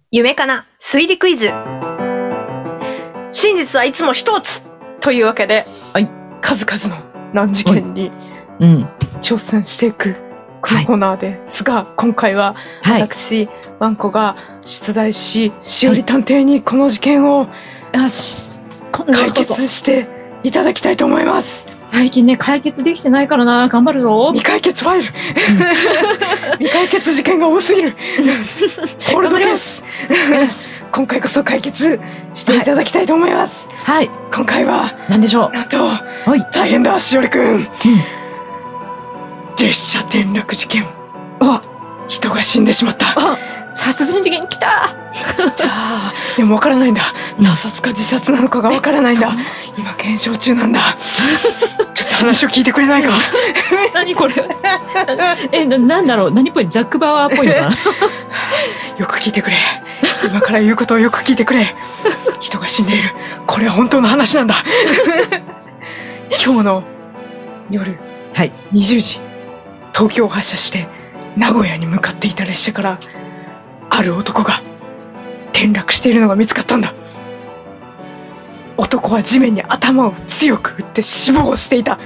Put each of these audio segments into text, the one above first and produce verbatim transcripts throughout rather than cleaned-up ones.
夢かな推理クイズ。真実はいつも一つというわけで、 はい、 数々の難事件に挑戦していくこのコーナーですが、はい、今回は私、はい、ワンコが出題し、しおり探偵にこの事件をよし解決していただきたいと思います。 最近ね、解決できてないからな、頑張るぞ。 未解決ファイル未解決事件が多すぎるホールドケース今回こそ解決していただきたいと思います。 はい、 今回は何でしょう。 なんと、 はい、 大変だ、しおりくん、うん、列車転落事件。 あ、 人が死んでしまった。 あ、殺人事件来た来たでも分からないんだ、他殺か自殺なのかが分からないんだ。今検証中なんだちょっと話を聞いてくれないか何これえ、な、なんだろう、何っぽい、ジャック・バワーっぽいのかなよく聞いてくれ、今から言うことをよく聞いてくれ人が死んでいる、これは本当の話なんだ今日の夜、はい、にじゅうじ、東京を発車して名古屋に向かっていた列車からある男が転落しているのが見つかったんだ。男は地面に頭を強く打って死亡していた。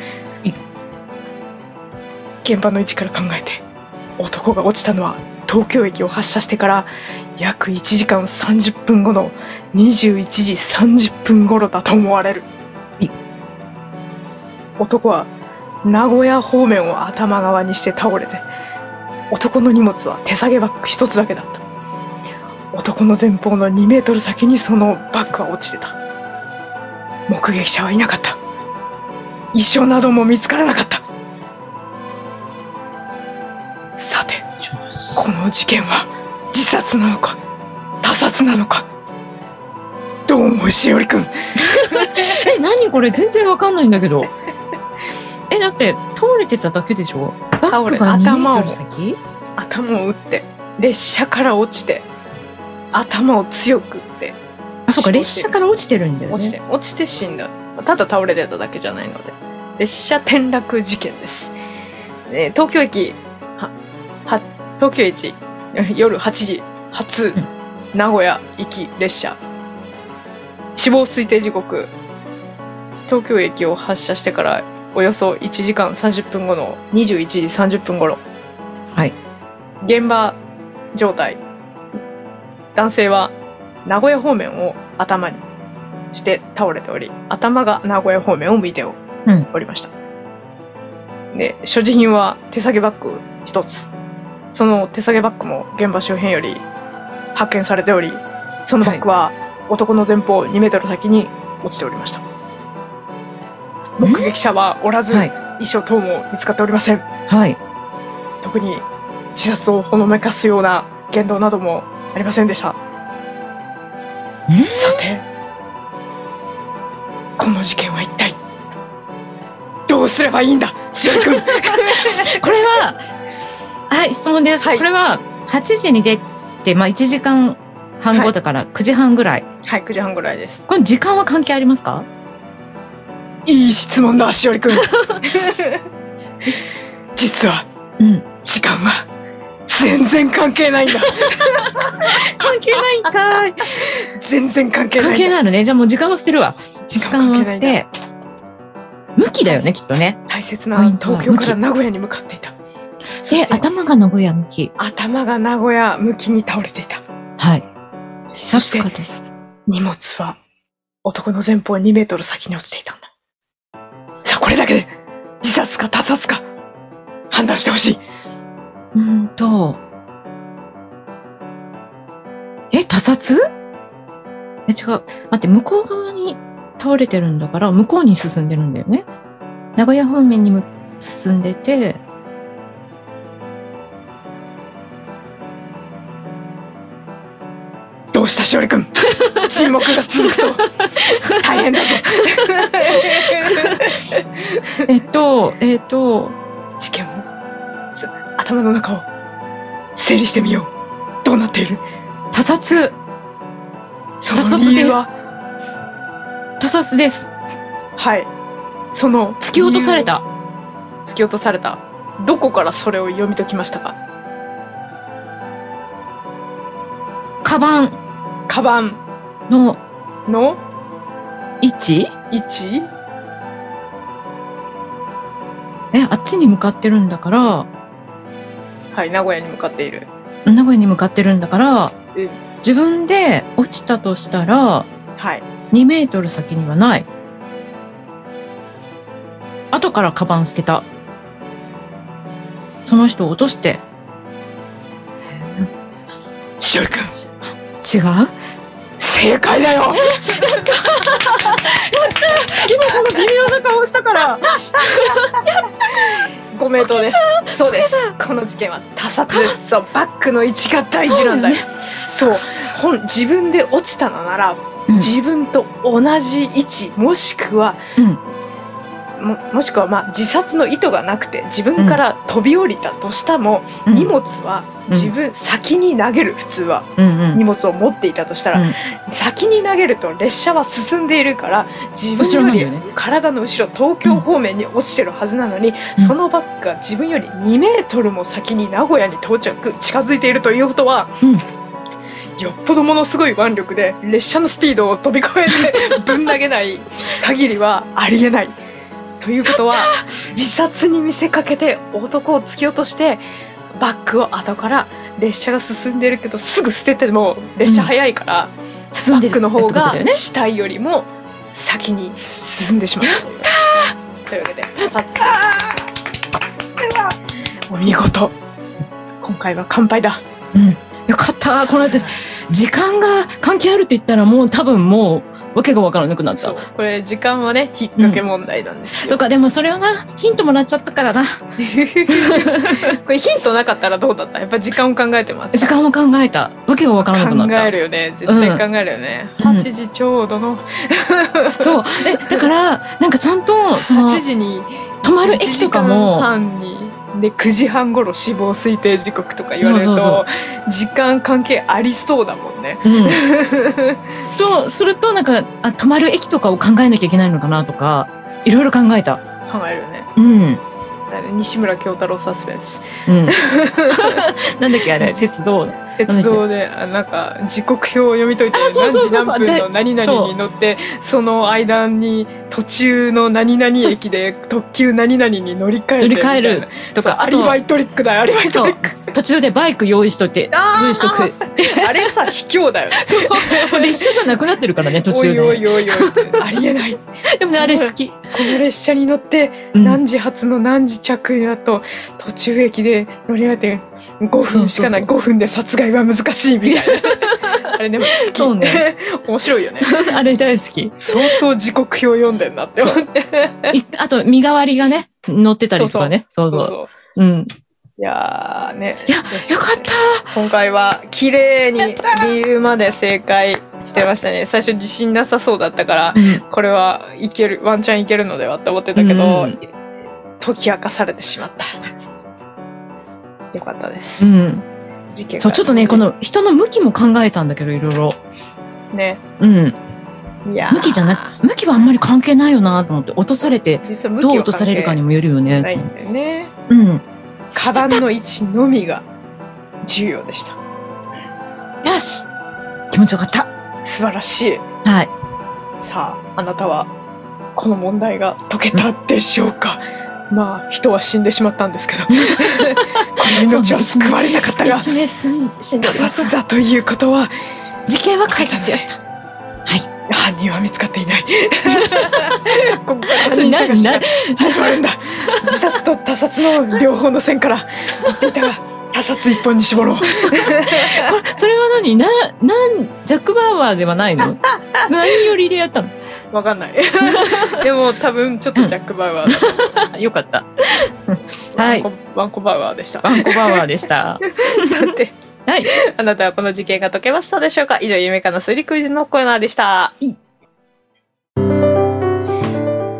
現場の位置から考えて、男が落ちたのは東京駅を発車してから約いちじかんさんじゅっぷんごのにじゅういちじさんじゅっぷん頃だと思われる。男は名古屋方面を頭側にして倒れて、男の荷物は手提げバッグ一つだけだった。男の前方のにメートル先にそのバッグは落ちてた。目撃者はいなかった。遺書なども見つからなかった。さて、この事件は自殺なのか他殺なのか、どう思う、しおりくんえ、何これ、全然わかんないんだけどえ、だって倒れてただけでしょ。バッグがにメートル先、 頭を打って列車から落ちて頭を強く打って、 あ、そうか、列車から落ちてるんだよね。 落ちて、落ちて死んだ。ただ倒れてただけじゃないので、列車転落事件です。えー、東京駅はは東京駅夜はちじ発、うん、名古屋行き列車。死亡推定時刻、東京駅を発車してからおよそいちじかんさんじゅっぷんごのにじゅういちじさんじゅっぷん頃。 はい。 現場状態、男性は名古屋方面を頭にして倒れており、頭が名古屋方面を向いておりました。うん、で、所持品は手提げバッグ一つ。その手提げバッグも現場周辺より発見されており、そのバッグは男の前方にメートル先に落ちておりました。目撃者はおらず、はい、遺書等も見つかっておりません。 はい。 特に自殺をほのめかすような言動などもありませんでした。さて、この事件は一体どうすればいいんだ、しおりくんこれは、はい、質問です、はい、これははちじに出て、まあ、いちじかんはんごだからくじはんぐらい。 はい、くじはんぐらいです。 これ時間は関係ありますか？ いい質問だ、しおりくん実は、うん、時間は全然関係ないんだ関係ないんかい全然関係ない。 関係ないのね。じゃあもう時間を捨てるわ。時間を捨て、向きだよね、きっとね。 大切な東京から名古屋に向かっていた。 で、頭が名古屋向き。 頭が名古屋向きに倒れていた。 はい。 そして荷物は男の前方にメートル先に落ちていたんだ。さあ、これだけで自殺か他殺か判断してほしい。 うーんと、え、他殺？え、違う。待って、向こう側に倒れてるんだから、向こうに進んでるんだよね。名古屋方面に進んでて、 どうした、しおりくん沈黙が続くと大変だぞえっと、えっと、 事件を、頭の中を整理してみよう。どうなっている？ 他殺。 その理由は？ 他殺です。 はい。その突き落とされた。 突き落とされた。どこからそれを読み解きましたか？ カバンカバンのの位置位置え、あっちに向かってるんだから、 はい、名古屋に向かっている。 名古屋に向かってるんだから、 うん、 自分で落ちたとしたら、 はい、 にメートル先にはない。後からカバン捨てた。その人を落として。 しおりくん。 違う？ 正解だよ。やった今その微妙な顔したから。 ご名答です。そうです。この事件は他殺です。そう、バックの位置が大事なんだよ。そう、本自分で落ちたのなら、うん、自分と同じ位置もしくは、うん、も, もしくはまあ自殺の意図がなくて自分から飛び降りたとしたも、うん、荷物は自分、うん、先に投げる。普通は、うんうん、荷物を持っていたとしたら、うん、先に投げると列車は進んでいるから自分より体の後ろ東京方面に落ちてるはずなのに、うん、そのバッグが自分よりにメートルも先に名古屋に到着近づいているということは、うん、よっぽどものすごい腕力で列車のスピードを飛び越えてぶん投げない限りはありえないということは自殺に見せかけて男を突き落としてバッグを後から列車が進んでるけどすぐ捨てても列車早いから、うん、バッグの方が死体よりも先に進んでしまったというわけで他殺です。お見事。今回は完敗だ。 うん、よかった。この後時間が関係あるって言ったらもう多分もうわけがわからなくなった。 そう、これ時間はね引っ掛け問題なんですよ、 うん、とかでもそれはなヒントもらっちゃったからなこれヒントなかったらどうだった？やっぱ時間を考えてます。 時間を考えた。わけがわからなくなった。 考えるよね、絶対考えるよね、うん、はちじちょうどのそうえだからなんかちゃんとそのはちじに止まる駅とかもいちじかんはんにでくじはん頃死亡推定時刻とか言われるとそうそうそう時間関係ありそうだもんね、うん、 とするとなんかあ止まる駅とかを考えなきゃいけないのかなとかいろいろ考えた。 考えるよね。 うん西村京太郎サスペンス、 うん、なんだっけあれ鉄道鉄道でなんか時刻表を読み解いて何時何分の何々に乗ってその間に途中の何々駅で特急何々に乗り換えて乗り換えるとかアリバイトリックだよ。アリバイトリック途中でバイク用意しといて用意しとくあれさ卑怯だよね。 そう列車じゃなくなってるからね途中でおいおいおいおいありえないでもねあれ好き。 この列車に乗って何時発の何時着だと途中駅で乗り換えてごふんしかない。ごふんで殺害は難しいみたいなあれでも好き。そうね面白いよねあれ大好き。 相当時刻表読んでんなって思ってあと身代わりがね乗ってたりとかね。そうそうそうそう、うん、 いやーねいやよかった。 今回は綺麗に理由まで正解してましたね。最初自信なさそうだったから、うん、これはいけるワンチャンいけるのではって思ってたけど、うん、解き明かされてしまった。よかったです、うん、事件そうちょっとねこの人の向きも考えたんだけどいろいろね、 うん、いや向きじゃなく向きはあんまり関係ないよなと思って。落とされてどう落とされるかにもよるよね。 ないんだよね、 うん、 カバンの位置のみが重要でした。 よし気持ちよかった。 素晴らしい。 はい。 さああなたはこの問題が解けたでしょうか、うん、まあ人は死んでしまったんですけどこの命は救われなかったが他殺だということは事件は解決しました。はい犯人は見つかっていないここから犯人探しが始まるんだ自殺と他殺の両方の線から言っていたが他殺一本に絞ろうそれは何ななんジャック・バウアーではないの何よりでやったのわかんないでも多分ちょっとジャック・バウアーだよかったはいワンコバウアーでしたワンコバウアーでしたさてはい。 あなたはこの事件が解けましたでしょうか。以上、夢かな推理クイズのコーナーでした。さて、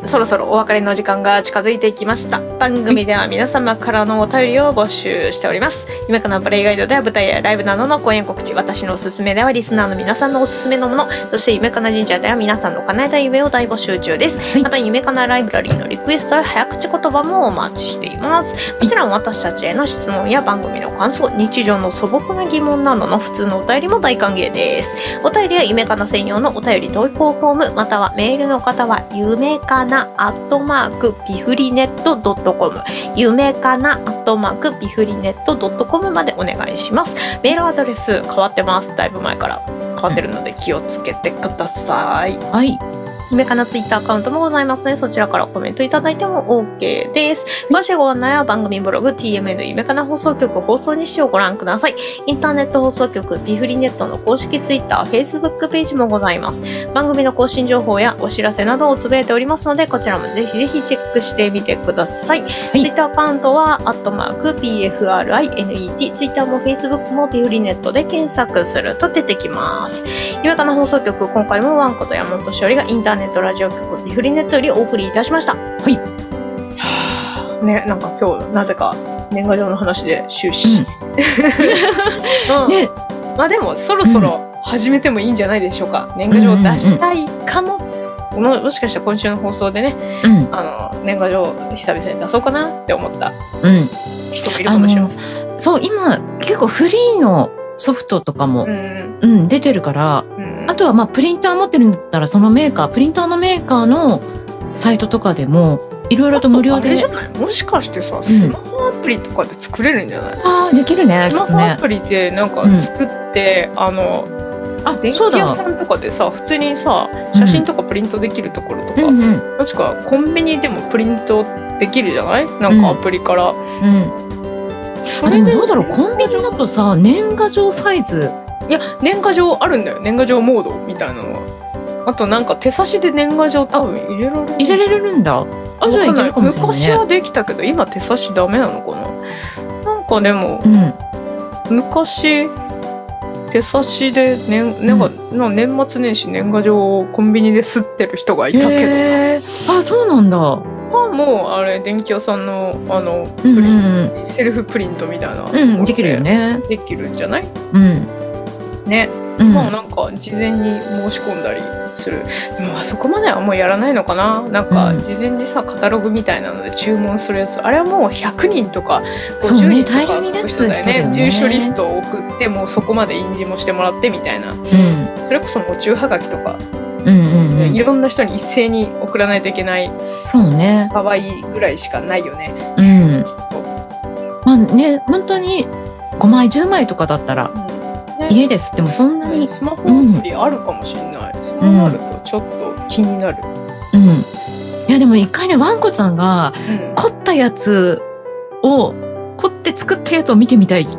そろそろお別れの時間が近づいてきました。番組では皆様からのお便りを募集しております。夢かなプレイガイドでは舞台やライブなどの公演告知、私のおすすめではリスナーの皆さんのおすすめのもの、そして夢かな神社では皆さんの叶えたい夢を大募集中です。はい、また夢かなライブラリーのリクエストや早口言葉もお待ちしています。もちろん私たちへの質問や番組の感想、日常の素朴な疑問などの普通のお便りも大歓迎です。お便りは夢かな専用のお便り投稿フォーム、またはメールの方は夢かなアットマークピフリネットドットコム、夢かなアットマークピフリネットドットコムまでお願いします。メールアドレス変わってます。だいぶ前から変わってるので気をつけてください。 はい。 夢かなツイッターアカウントもございますので、そちらからコメントいただいても OK です。詳しいご案内は番組ブログ ティーエムエヌ 夢かな放送局放送日誌をご覧ください。インターネット放送局ピフリネットの公式ツイッター、Facebook ページもございます。番組の更新情報やお知らせなどをつぶやいておりますので、こちらもぜひぜひチェックしてみてください。はい、ツイッターアカウントはアットマーク ピーエフアールアイエヌイーティー、ツイッターも Facebook もピフリネットで検索すると出てきます。夢かな放送局、今回もワンコと山本しおりがインターネットラジオ局ピフリネットよりお送りいたしました。 はい。 さあね、なんか今日なぜか年賀状の話で終始。うんうん、ね、まあでもそろそろ始めてもいいんじゃないでしょうか。うん、年賀状を出したいかも。うんうんうん、も, もしかしたら今週の放送でね、うん、あの年賀状久々に出そうかなって思った人もいるかもしれません。 そう今結構フリーのソフトとかも、うんうん、出てるから、うん、あとはまあプリンター持ってるんだったらそのメーカープリンターのメーカーのサイトとかでもいろいろと無料で。 あれじゃない？もしかしてさ、スマホアプリとかで作れるんじゃない？うん、 ああできるね。 スマホアプリでなんか作って、うん、あのあ電気屋さんとかでさ普通にさ写真とかプリントできるところとか、うんうん、もしくはコンビニでもプリントできるじゃない？なんかアプリから。うんうんあでもどうだろうコンビニだとさ年賀状サイズいや年賀状あるんだよ。年賀状モードみたいなのは。あとなんか手差しで年賀状多分入れられる入れられるんだ。 あじゃあいけるかもしれないね。昔はできたけど今手差しダメなのかな。なんかでも、うん、昔手差しで年なんか、うん、年末年始年賀状をコンビニで吸ってる人がいたけどな。 あそうなんだ。 もうあれ電気屋さんのあのプリン、うんうん、セルフプリントみたいな、 うん、できるよね。 できるんじゃない？ うん。 ね、うん、まあなんか事前に申し込んだりする。でもあそこまではもうやらないのかな。なんか事前にさカタログみたいなので注文するやつ、あれはもうひゃくにんとかごじゅうにんとかの人だよね。住所リストを送ってもうそこまで印字もしてもらってみたいな。うん、それこそもう中はがきとか。うんうんうん、いろんな人に一斉に送らないといけないそうね場合ぐらいしかないよね。 うん、きっとまあね本当にごまいじゅうまいとかだったら、うんね、家ですってもそんなに、 ね、スマホアプリあるかもしれない、うん、そうなるとちょっと気になる、 うん、いやでも一回ねワンコちゃんが凝ったやつを凝って作ったやつを見てみたい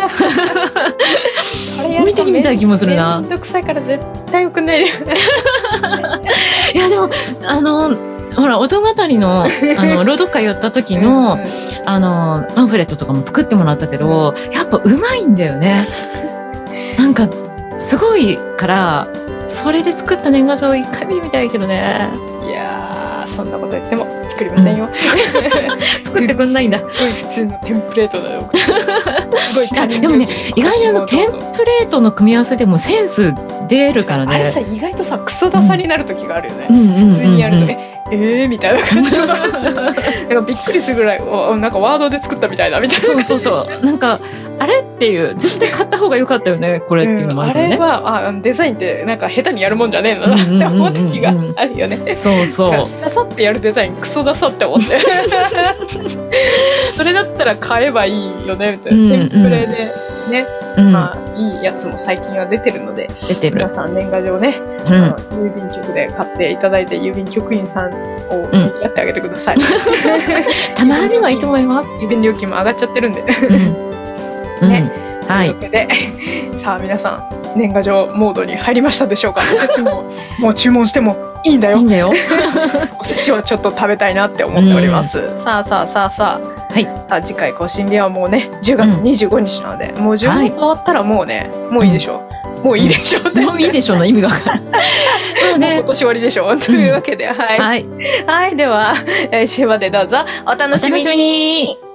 見てみたい気もするな。 めんどくさいから絶対よくないよねいやでもあのほら音語りのあの朗読会やった時のうん、うん、あのパンフレットとかも作ってもらったけど、うん、やっぱうまいんだよねなんかすごいからそれで作った年賀状一回見てみたいけどね。 いやーそんなこと言っても作りませんよ、うん、 作ってくんないんだ。 普通のテンプレートだよすごいでもね意外にあのテンプレートの組み合わせでもセンス出るからね。 あれさ意外とさクソダサになる時があるよね、うん、普通にやるとね、うんうんうん、えーみたいな感じのなんかびっくりするぐらいなんかワードで作ったみたいなみたいな。 そうそうそうなんかあれっていう絶対買った方が良かったよねこれっていうのもあるよね、 うん、あれはあデザインってなんか下手にやるもんじゃねえんだなって思う時があるよね、うんうんうん、 そうそうささってやるデザインクソダサって思ってそれだったら買えばいいよねみたいな、うんうん、テンプレでね、うん、まあいいやつも最近は出てるので出てる皆さん年賀状ね、うん、あの郵便局で買っていただいて郵便局員さんをやってあげてください、うん、 たまにはいいと思います郵便料金も上がっちゃってるんで、 うんね、うん、はい。というわけで、さあ皆さん年賀状モードに入りましたでしょうか。おせちももう注文してもいいんだよ。 いいんだよ。 おせちはちょっと食べたいなって思っております。うん、さあさあさあさあ。はい。さあ次回更新日はもうねじゅうがつにじゅうごにちなので、うん、もうじゅうがつ終わったらもうね、はい、もういいでしょう。 もういいでしょう、 うん、もういいでしょうの意味が分からない。まあね、 もう今年終わりでしょう。というわけで、うん、はい。はい。はい。では、来週までどうぞお楽しみに。 お楽しみに。